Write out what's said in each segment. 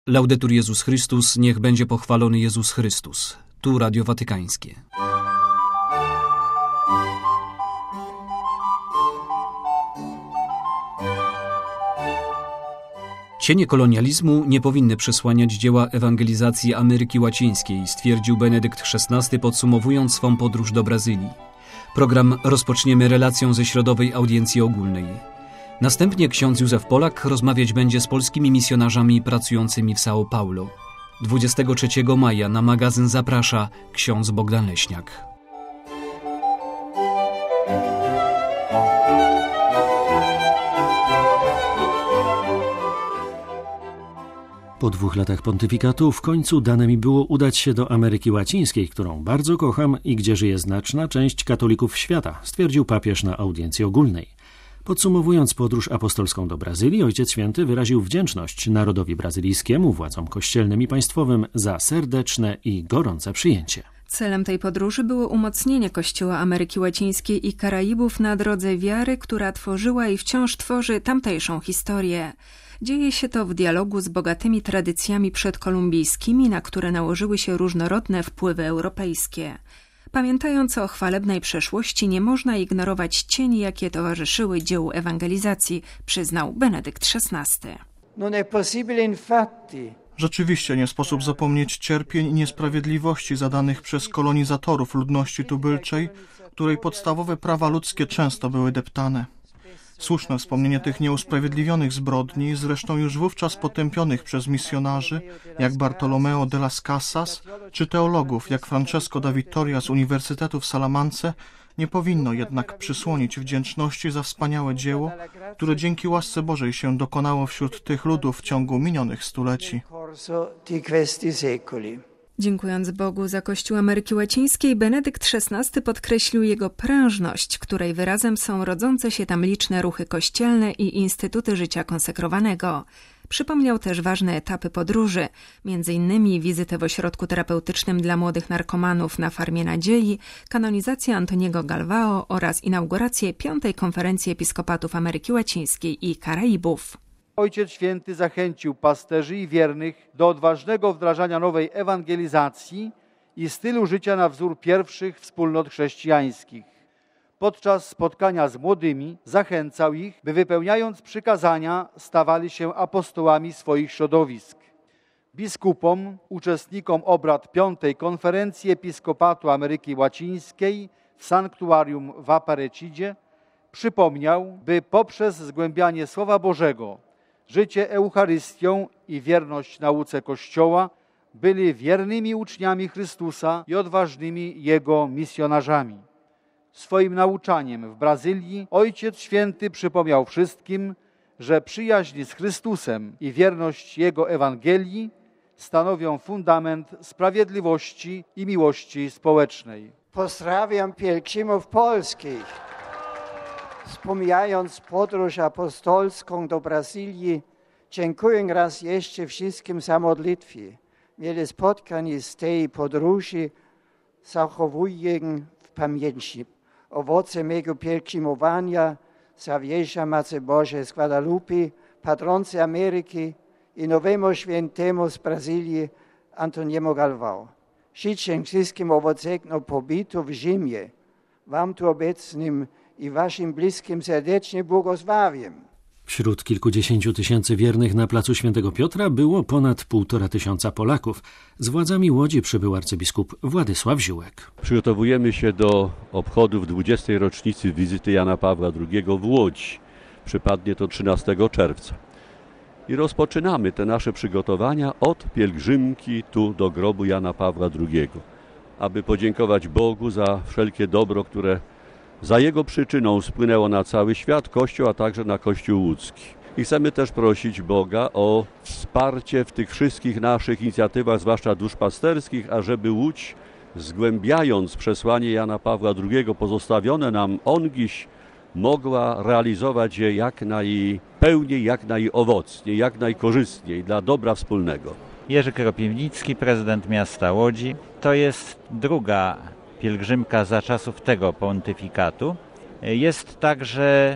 Laudetur Jezus Chrystus, niech będzie pochwalony Jezus Chrystus. Tu Radio Watykańskie. Cienie kolonializmu nie powinny przesłaniać dzieła ewangelizacji Ameryki Łacińskiej, stwierdził Benedykt XVI, podsumowując swą podróż do Brazylii. Program rozpoczniemy relacją ze środowej audiencji ogólnej. Następnie ksiądz Józef Polak rozmawiać będzie z polskimi misjonarzami pracującymi w São Paulo. 23 maja na magazyn zaprasza ksiądz Bogdan Leśniak. Po 2 latach pontyfikatu w końcu dane mi było udać się do Ameryki Łacińskiej, którą bardzo kocham i gdzie żyje znaczna część katolików świata, stwierdził papież na audiencji ogólnej. Podsumowując podróż apostolską do Brazylii, Ojciec Święty wyraził wdzięczność narodowi brazylijskiemu, władzom kościelnym i państwowym za serdeczne i gorące przyjęcie. Celem tej podróży było umocnienie Kościoła Ameryki Łacińskiej i Karaibów na drodze wiary, która tworzyła i wciąż tworzy tamtejszą historię. Dzieje się to w dialogu z bogatymi tradycjami przedkolumbijskimi, na które nałożyły się różnorodne wpływy europejskie. Pamiętając o chwalebnej przeszłości, nie można ignorować cieni, jakie towarzyszyły dziełu ewangelizacji, przyznał Benedykt XVI. Rzeczywiście nie sposób zapomnieć cierpień i niesprawiedliwości zadanych przez kolonizatorów ludności tubylczej, której podstawowe prawa ludzkie często były deptane. Słuszne wspomnienie tych nieusprawiedliwionych zbrodni, zresztą już wówczas potępionych przez misjonarzy, jak Bartolomeo de las Casas, czy teologów, jak Francesco da Vittoria z Uniwersytetu w Salamance, nie powinno jednak przysłonić wdzięczności za wspaniałe dzieło, które dzięki łasce Bożej się dokonało wśród tych ludów w ciągu minionych stuleci. Dziękując Bogu za Kościół Ameryki Łacińskiej, Benedykt XVI podkreślił jego prężność, której wyrazem są rodzące się tam liczne ruchy kościelne i instytuty życia konsekrowanego. Przypomniał też ważne etapy podróży, m.in. wizytę w ośrodku terapeutycznym dla młodych narkomanów na Farmie Nadziei, kanonizację Antoniego Galvao oraz inaugurację 5. Konferencji Episkopatów Ameryki Łacińskiej i Karaibów. Ojciec Święty zachęcił pasterzy i wiernych do odważnego wdrażania nowej ewangelizacji i stylu życia na wzór pierwszych wspólnot chrześcijańskich. Podczas spotkania z młodymi zachęcał ich, by wypełniając przykazania stawali się apostołami swoich środowisk. Biskupom, uczestnikom obrad 5. Konferencji Episkopatu Ameryki Łacińskiej w sanktuarium w Aparecidzie przypomniał, by poprzez zgłębianie Słowa Bożego, życie Eucharystią i wierność nauce Kościoła byli wiernymi uczniami Chrystusa i odważnymi Jego misjonarzami. Swoim nauczaniem w Brazylii Ojciec Święty przypomniał wszystkim, że przyjaźń z Chrystusem i wierność Jego Ewangelii stanowią fundament sprawiedliwości i miłości społecznej. Pozdrawiam pielgrzymów polskich. Wspomniając podróż apostolską do Brazylii, dziękuję raz jeszcze wszystkim za modlitwy. Wiele spotkań z tej podróży zachowuję w pamięci. Owoce mego pielgrzymowania zawierza Matce Bożej z Guadalupe, patronce Ameryki i nowemu świętemu z Brazylii Antoniemu Galvao. Życzę wszystkim owocnego pobytu w Rzymie. Wam tu obecnym i waszym bliskim serdecznie błogosławię. Wśród kilkudziesięciu tysięcy wiernych na placu Świętego Piotra było ponad 1,5 tysiąca Polaków. Z władzami Łodzi przybył arcybiskup Władysław Ziółek. Przygotowujemy się do obchodów 20. rocznicy wizyty Jana Pawła II w Łodzi. Przypadnie to 13 czerwca. I rozpoczynamy te nasze przygotowania od pielgrzymki tu do grobu Jana Pawła II, aby podziękować Bogu za wszelkie dobro, które za jego przyczyną spłynęło na cały świat, Kościół, a także na Kościół łódzki. I chcemy też prosić Boga o wsparcie w tych wszystkich naszych inicjatywach, zwłaszcza duszpasterskich, ażeby Łódź, zgłębiając przesłanie Jana Pawła II pozostawione nam ongiś, mogła realizować je jak najpełniej, jak najowocniej, jak najkorzystniej dla dobra wspólnego. Jerzy Kropiwnicki, prezydent miasta Łodzi. To jest druga pielgrzymka za czasów tego pontyfikatu. Jest także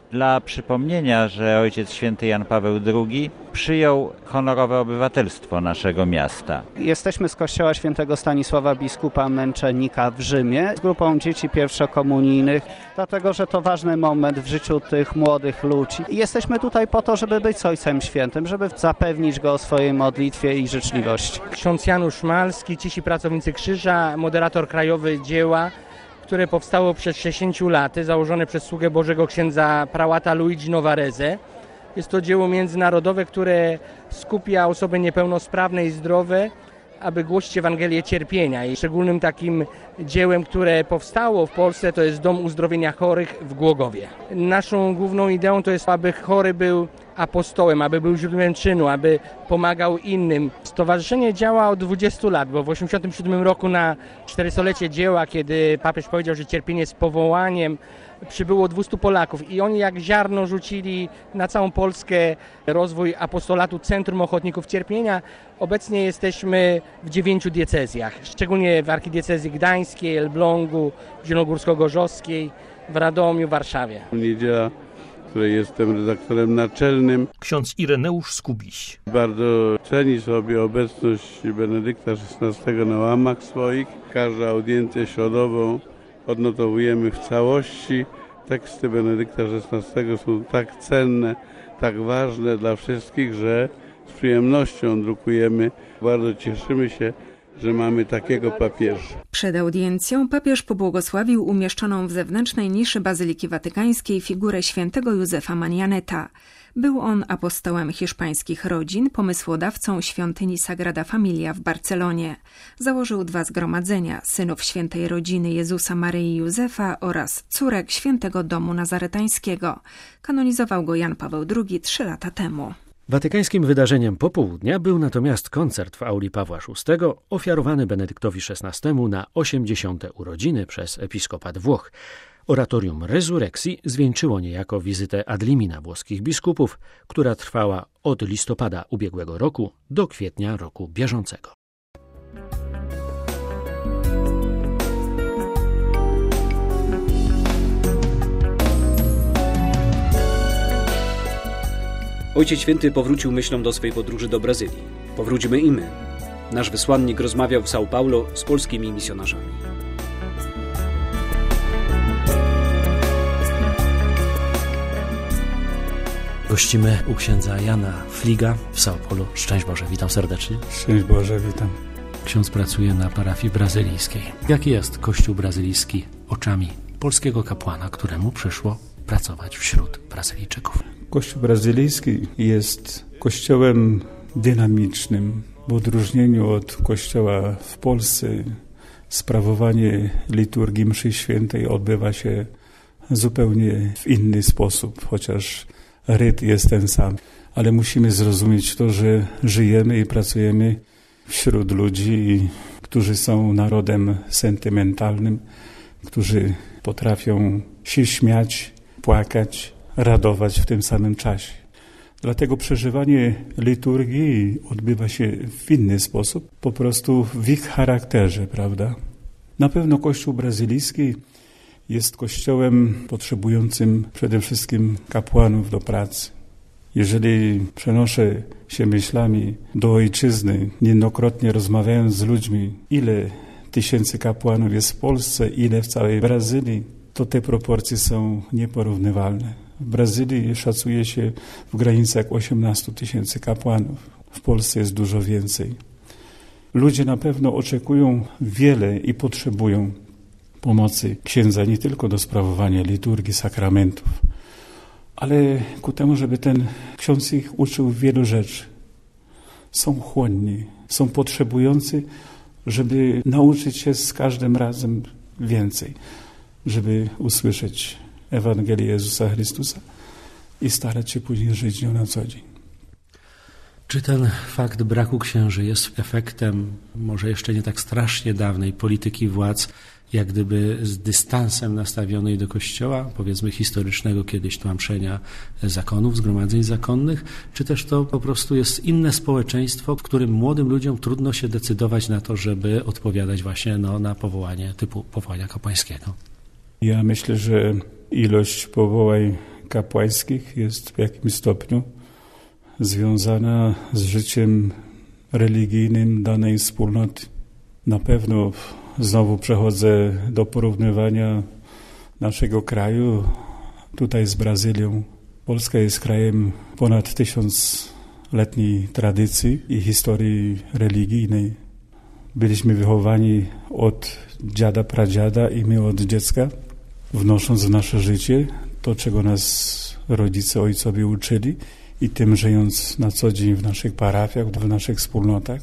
Dla przypomnienia, że Ojciec Święty Jan Paweł II przyjął honorowe obywatelstwo naszego miasta. Jesteśmy z kościoła świętego Stanisława biskupa Męczennika w Rzymie z grupą dzieci pierwszokomunijnych, dlatego że to ważny moment w życiu tych młodych ludzi. I jesteśmy tutaj po to, żeby być z Ojcem Świętym, żeby zapewnić go o swojej modlitwie i życzliwości. Ksiądz Janusz Malski, Cisi Pracownicy Krzyża, moderator krajowy dzieła, które powstało przez 60 lat, założone przez sługę Bożego księdza prałata Luigi Novarese. Jest to dzieło międzynarodowe, które skupia osoby niepełnosprawne i zdrowe, aby głosić Ewangelię cierpienia. I szczególnym takim dziełem, które powstało w Polsce, to jest Dom Uzdrowienia Chorych w Głogowie. Naszą główną ideą to jest, aby chory był apostołem, aby był źródłem czynu, aby pomagał innym. Stowarzyszenie działa od 20 lat, bo w 1987 roku na 400-lecie dzieła, kiedy papież powiedział, że cierpienie jest powołaniem, przybyło 200 Polaków i oni jak ziarno rzucili na całą Polskę rozwój apostolatu Centrum Ochotników Cierpienia. Obecnie jesteśmy w 9 diecezjach, szczególnie w archidiecezji gdańskiej, Elblągu, zielonogórsko-gorzowskiej, w Radomiu, Warszawie. Niedziela, w której jestem redaktorem naczelnym. Ksiądz Ireneusz Skubiś. Bardzo ceni sobie obecność Benedykta XVI na łamach swoich. Każdą audiencję środową odnotowujemy w całości. Teksty Benedykta XVI są tak cenne, tak ważne dla wszystkich, że z przyjemnością drukujemy. Bardzo cieszymy się, że mamy takiego papieża. Przed audiencją papież pobłogosławił umieszczoną w zewnętrznej niszy Bazyliki Watykańskiej figurę świętego Józefa Manianeta. Był on apostołem hiszpańskich rodzin, pomysłodawcą świątyni Sagrada Familia w Barcelonie. Założył 2 zgromadzenia, synów świętej rodziny Jezusa, Maryi i Józefa oraz córek świętego domu nazaretańskiego. Kanonizował go Jan Paweł II 3 lata temu. Watykańskim wydarzeniem popołudnia był natomiast koncert w auli Pawła VI, ofiarowany Benedyktowi XVI na 80. urodziny przez episkopat Włoch. Oratorium Resurrekcji zwieńczyło niejako wizytę ad limina włoskich biskupów, która trwała od listopada ubiegłego roku do kwietnia roku bieżącego. Ojciec Święty powrócił myślą do swej podróży do Brazylii. Powróćmy i my. Nasz wysłannik rozmawiał w São Paulo z polskimi misjonarzami. Gościmy u księdza Jana Fliga w São Paulo. Szczęść Boże, witam serdecznie. Szczęść Boże, witam. Ksiądz pracuje na parafii brazylijskiej. Jaki jest Kościół brazylijski oczami polskiego kapłana, któremu przyszło pracować wśród Brazylijczyków? Kościół brazylijski jest kościołem dynamicznym. W odróżnieniu od kościoła w Polsce sprawowanie liturgii mszy świętej odbywa się zupełnie w inny sposób, chociaż ryt jest ten sam. Ale musimy zrozumieć to, że żyjemy i pracujemy wśród ludzi, którzy są narodem sentymentalnym, którzy potrafią się śmiać, płakać, radować w tym samym czasie. Dlatego przeżywanie liturgii odbywa się w inny sposób, po prostu w ich charakterze, prawda? Na pewno Kościół brazylijski jest kościołem potrzebującym przede wszystkim kapłanów do pracy. Jeżeli przenoszę się myślami do ojczyzny, niejednokrotnie rozmawiając z ludźmi, ile tysięcy kapłanów jest w Polsce, ile w całej Brazylii, to te proporcje są nieporównywalne. W Brazylii szacuje się w granicach 18 000 kapłanów. W Polsce jest dużo więcej. Ludzie na pewno oczekują wiele i potrzebują pomocy księdza nie tylko do sprawowania liturgii, sakramentów, ale ku temu, żeby ten ksiądz ich uczył wielu rzeczy. Są chłonni, są potrzebujący, żeby nauczyć się z każdym razem więcej, żeby usłyszeć Ewangelię Jezusa Chrystusa i starać się później żyć nią na co dzień. Czy ten fakt braku księży jest efektem może jeszcze nie tak strasznie dawnej polityki władz, jak gdyby z dystansem nastawionej do Kościoła, powiedzmy historycznego kiedyś tłamszenia zakonów, zgromadzeń zakonnych, czy też to po prostu jest inne społeczeństwo, w którym młodym ludziom trudno się decydować na to, żeby odpowiadać właśnie na powołanie typu powołania kapłańskiego? Ja myślę, że ilość powołań kapłańskich jest w jakimś stopniu związana z życiem religijnym danej wspólnoty. Na pewno znowu przechodzę do porównywania naszego kraju tutaj z Brazylią. Polska jest krajem ponad 1000-letniej tradycji i historii religijnej. Byliśmy wychowani od dziada, pradziada i my od dziecka, wnosząc w nasze życie to, czego nas rodzice, ojcowie uczyli i tym żyjąc na co dzień w naszych parafiach, w naszych wspólnotach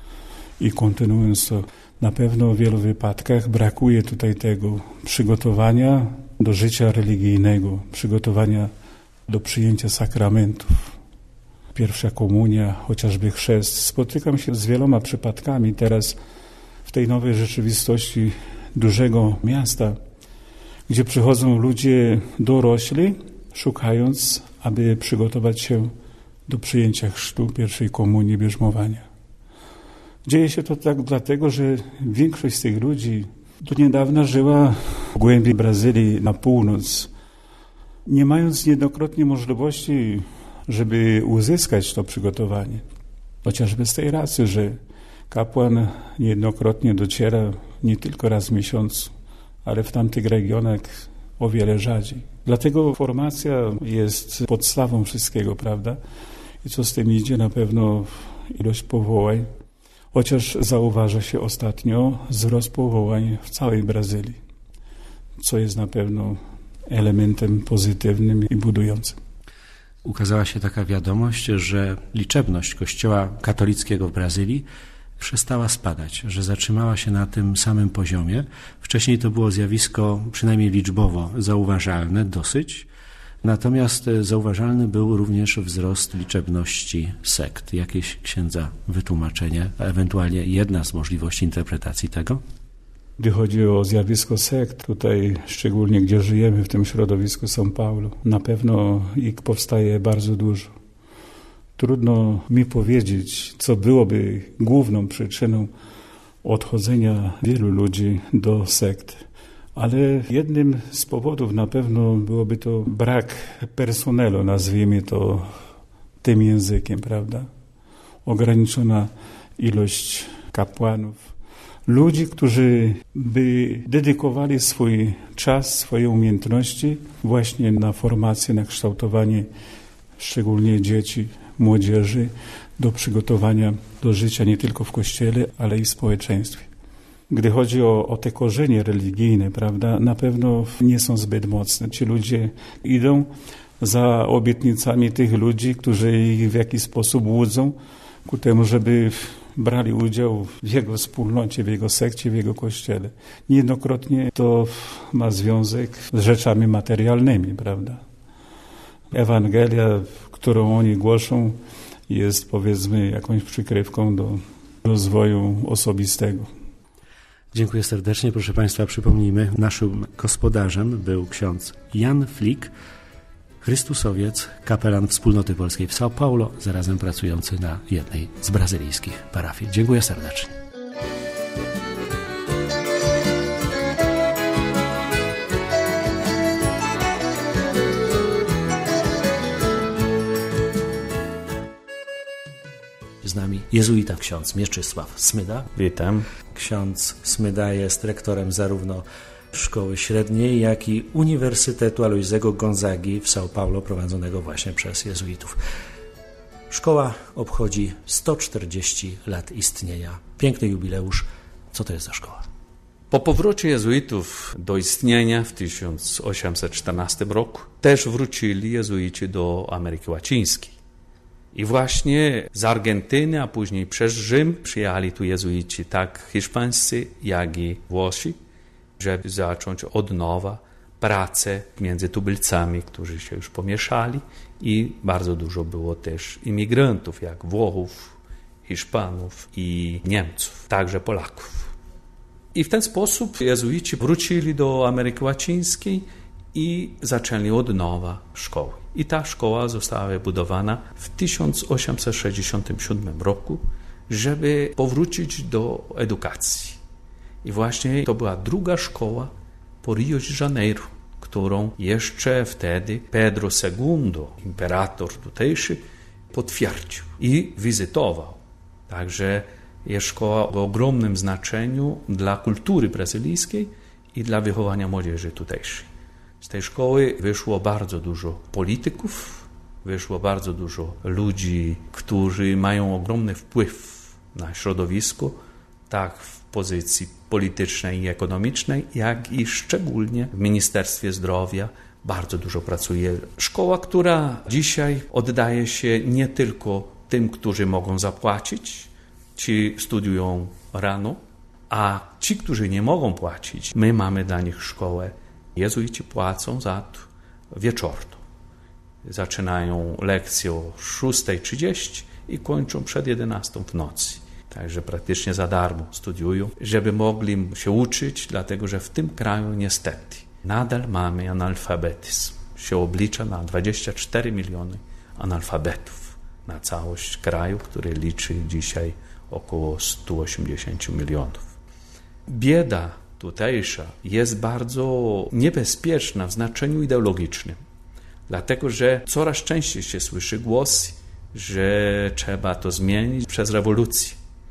i kontynuując to. Na pewno w wielu wypadkach brakuje tutaj tego przygotowania do życia religijnego, przygotowania do przyjęcia sakramentów. Pierwsza komunia, chociażby chrzest. Spotykam się z wieloma przypadkami teraz w tej nowej rzeczywistości dużego miasta, gdzie przychodzą ludzie dorośli, szukając, aby przygotować się do przyjęcia chrztu, pierwszej komunii, bierzmowania. Dzieje się to tak dlatego, że większość z tych ludzi do niedawna żyła w głębi Brazylii na północ, nie mając niejednokrotnie możliwości, żeby uzyskać to przygotowanie. Chociażby z tej racji, że kapłan niejednokrotnie dociera nie tylko raz w miesiącu, ale w tamtych regionach o wiele rzadziej. Dlatego formacja jest podstawą wszystkiego, prawda? I co z tym idzie, na pewno ilość powołań, chociaż zauważa się ostatnio wzrost powołań w całej Brazylii, co jest na pewno elementem pozytywnym i budującym. Ukazała się taka wiadomość, że liczebność Kościoła katolickiego w Brazylii przestała spadać, że zatrzymała się na tym samym poziomie. Wcześniej to było zjawisko przynajmniej liczbowo zauważalne dosyć, natomiast zauważalny był również wzrost liczebności sekt. Jakieś księdza wytłumaczenie, a ewentualnie jedna z możliwości interpretacji tego? Gdy chodzi o zjawisko sekt, tutaj szczególnie gdzie żyjemy, w tym środowisku São Paulo, na pewno ich powstaje bardzo dużo. Trudno mi powiedzieć, co byłoby główną przyczyną odchodzenia wielu ludzi do sekt. Ale jednym z powodów na pewno byłoby to brak personelu, nazwijmy to tym językiem, prawda? Ograniczona ilość kapłanów. Ludzi, którzy by dedykowali swój czas, swoje umiejętności właśnie na formację, na kształtowanie szczególnie dzieci, młodzieży, do przygotowania do życia nie tylko w Kościele, ale i w społeczeństwie. Gdy chodzi o te korzenie religijne, prawda, na pewno nie są zbyt mocne. Ci ludzie idą za obietnicami tych ludzi, którzy ich w jakiś sposób łudzą ku temu, żeby brali udział w jego wspólnocie, w jego sekcie, w jego kościele. Niejednokrotnie to ma związek z rzeczami materialnymi, prawda. Ewangelia, którą oni głoszą, jest powiedzmy jakąś przykrywką do rozwoju osobistego. Dziękuję serdecznie. Proszę Państwa, przypomnijmy, naszym gospodarzem był ksiądz Jan Flik, chrystusowiec, kapelan Wspólnoty Polskiej w São Paulo, zarazem pracujący na jednej z brazylijskich parafii. Dziękuję serdecznie. Z nami jezuita ksiądz Mieczysław Smyda. Witam. Ksiądz Smyda jest rektorem zarówno szkoły średniej, jak i Uniwersytetu Alojzego Gonzagi w São Paulo, prowadzonego właśnie przez jezuitów. Szkoła obchodzi 140 lat istnienia. Piękny jubileusz. Co to jest za szkoła? Po powrocie jezuitów do istnienia w 1814 roku też wrócili jezuici do Ameryki Łacińskiej. I właśnie z Argentyny, a później przez Rzym przyjechali tu jezuici, tak hiszpańscy, jak i Włosi, żeby zacząć od nowa pracę między tubylcami, którzy się już pomieszali, i bardzo dużo było też imigrantów, jak Włochów, Hiszpanów i Niemców, także Polaków. I w ten sposób jezuici wrócili do Ameryki Łacińskiej i zaczęli od nowa szkoły. I ta szkoła została wybudowana w 1867 roku, żeby powrócić do edukacji. I właśnie to była druga szkoła po Rio de Janeiro. którą jeszcze wtedy Pedro II, imperator tutejszy, potwierdził i wizytował. Także jest szkoła o ogromnym znaczeniu dla kultury brazylijskiej i dla wychowania młodzieży tutejszej. Z tej szkoły wyszło bardzo dużo polityków, wyszło bardzo dużo ludzi, którzy mają ogromny wpływ na środowisko, tak w pozycji politycznej i ekonomicznej, jak i szczególnie w Ministerstwie Zdrowia bardzo dużo pracuje. Szkoła, która dzisiaj oddaje się nie tylko tym, którzy mogą zapłacić, ci studiują rano, a ci, którzy nie mogą płacić, my mamy dla nich szkołę. Jezuici płacą za to wieczorną. Zaczynają lekcję o 6:30 i kończą przed 11 w nocy. Także praktycznie za darmo studiują, żeby mogli się uczyć, dlatego że w tym kraju niestety nadal mamy analfabetyzm. Się oblicza na 24 miliony analfabetów na całość kraju, który liczy dzisiaj około 180 milionów. Bieda tutejsza jest bardzo niebezpieczna w znaczeniu ideologicznym, dlatego że coraz częściej się słyszy głosy, że trzeba to zmienić przez rewolucję.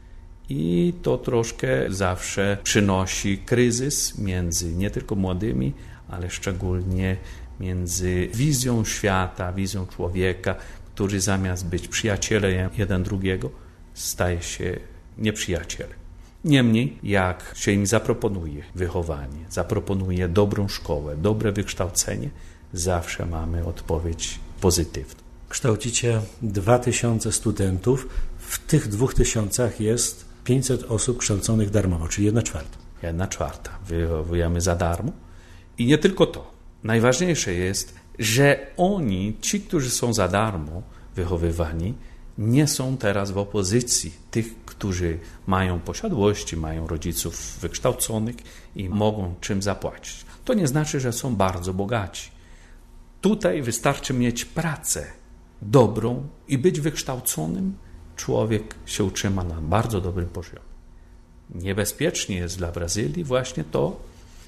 I to troszkę zawsze przynosi kryzys między nie tylko młodymi, ale szczególnie między wizją świata, wizją człowieka, który zamiast być przyjacielem jeden drugiego, staje się nieprzyjacielem. Niemniej, jak się im zaproponuje wychowanie, zaproponuje dobrą szkołę, dobre wykształcenie, zawsze mamy odpowiedź pozytywną. Kształcicie 2000 studentów, w tych 2000 jest 500 osób kształconych darmowo, czyli 1/4. 1/4 wychowujemy za darmo. I nie tylko to. Najważniejsze jest, że oni, ci, którzy są za darmo wychowywani, nie są teraz w opozycji tych, którzy mają posiadłości, mają rodziców wykształconych i mogą czym zapłacić. To nie znaczy, że są bardzo bogaci. Tutaj wystarczy mieć pracę dobrą i być wykształconym. Człowiek się utrzyma na bardzo dobrym poziomie. Niebezpiecznie jest dla Brazylii właśnie to,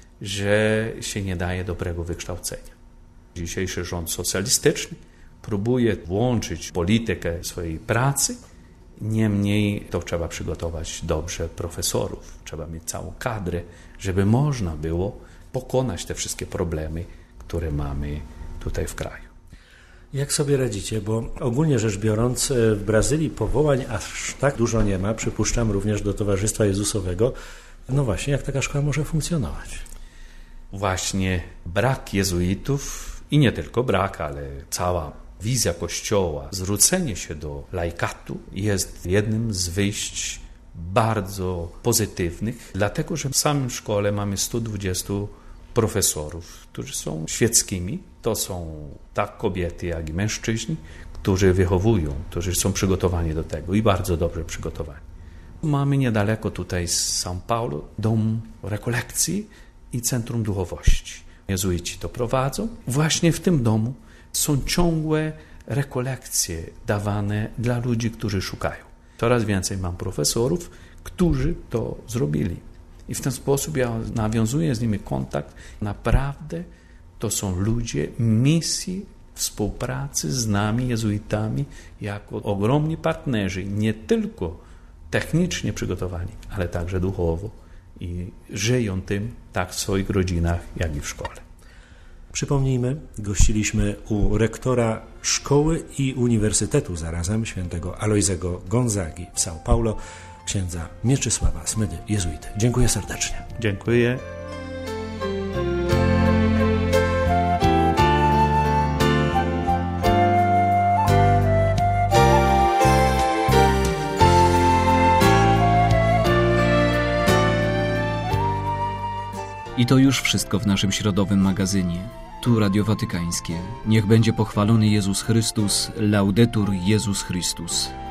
że się nie daje dobrego wykształcenia. Dzisiejszy rząd socjalistyczny próbuje włączyć politykę swojej pracy, niemniej to trzeba przygotować dobrze profesorów, trzeba mieć całą kadrę, żeby można było pokonać te wszystkie problemy, które mamy tutaj w kraju. Jak sobie radzicie? Bo ogólnie rzecz biorąc w Brazylii powołań aż tak dużo nie ma, przypuszczam również do Towarzystwa Jezusowego. No właśnie, jak taka szkoła może funkcjonować? Właśnie brak jezuitów i nie tylko brak, ale cała wizja Kościoła, zwrócenie się do laikatu jest jednym z wyjść bardzo pozytywnych, dlatego że w samym szkole mamy 120 profesorów, którzy są świeckimi. To są tak kobiety, jak i mężczyźni, którzy wychowują, którzy są przygotowani do tego i bardzo dobrze przygotowani. Mamy niedaleko tutaj z São Paulo dom rekolekcji i centrum duchowości. Jezuici to prowadzą. Właśnie w tym domu są ciągłe rekolekcje dawane dla ludzi, którzy szukają. Coraz więcej mam profesorów, którzy to zrobili. I w ten sposób ja nawiązuję z nimi kontakt. Naprawdę to są ludzie misji, współpracy z nami, jezuitami, jako ogromni partnerzy, nie tylko technicznie przygotowani, ale także duchowo i żyją tym tak w swoich rodzinach, jak i w szkole. Przypomnijmy, gościliśmy u rektora szkoły i uniwersytetu zarazem świętego Alojzego Gonzagi w São Paulo, księdza Mieczysława Smydy, jezuity. Dziękuję serdecznie. Dziękuję. I to już wszystko w naszym środowym magazynie. Tu Radio Watykańskie. Niech będzie pochwalony Jezus Chrystus, Laudetur Jezus Chrystus.